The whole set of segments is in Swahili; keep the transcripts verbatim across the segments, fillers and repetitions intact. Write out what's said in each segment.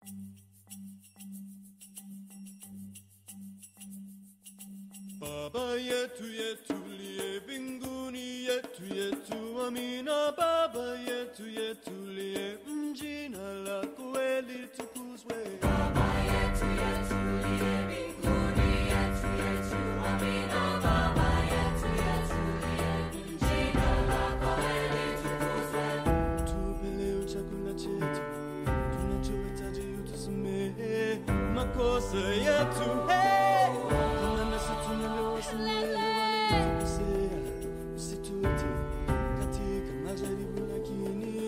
Baba yetu yetulie mbinguni, yetu yetu amina. Baba yetu yetulie, jina lako litukuzwe. Baba yetu yetulie mbinguni, yetu yetu amina. Baba yetu yetulie, jina lako litukuzwe. Tupe leo chakula chetu, tunachohitaji utusamehe makosa yetu. Hey! Kama nasi tunavyowasamehe waliotukosea, usitutie katika majaribu, lakini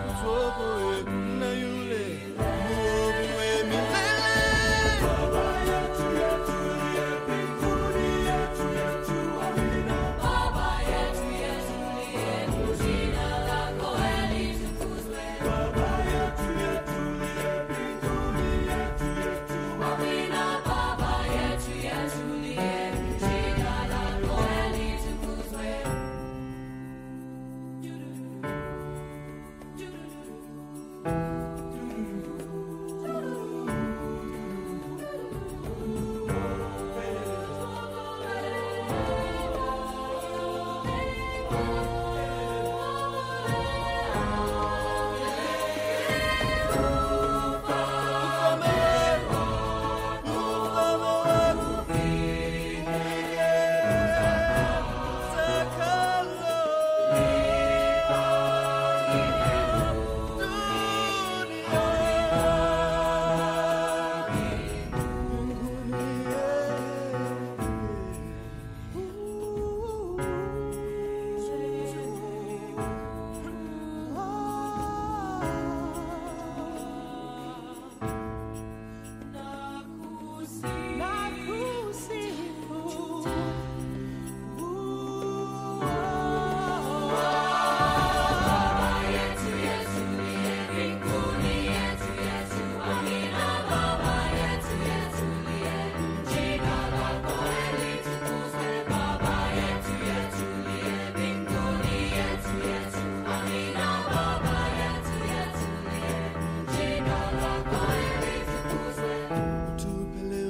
utuokoe na yule mwovu milele. Baba yetu yetulie mbinguni, yetu yetu amina. Baba yetu yetulie, jina lako litukuzwe. Baba yetu yetulie mbinguni, yetu yetu Amina. Baba yetu yetulie, jina lako litukuzwe.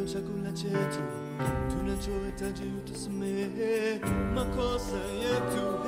tunachohitaji utusamehe makosa yetu.